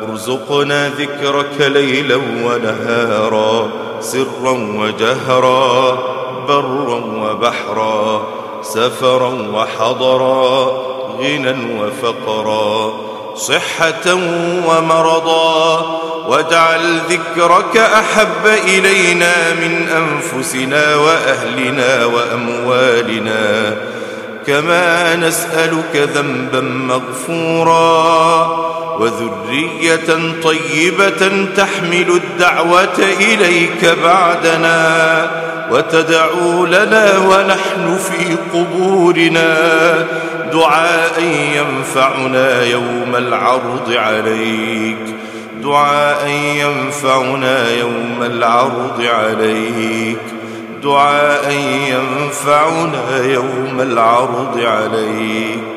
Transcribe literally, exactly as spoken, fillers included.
ارزقنا ذكرك ليلا ونهارا، سرا وجهرا، برا وبحرا، سفرا وحضرا، غنى وفقرا، صحة ومرضا، واجعل ذكرك أحب إلينا من أنفسنا وأهلنا وأموالنا، كما نسألك ذنبا مغفورا وذرية طيبة تحمل الدعوة إليك بعدنا وتدعو لنا ونحن في قبورنا، دعاء ينفعنا يوم العرض عليك، دعاء ينفعنا يوم العرض عليك، دعاء ينفعنا يوم العرض عليك.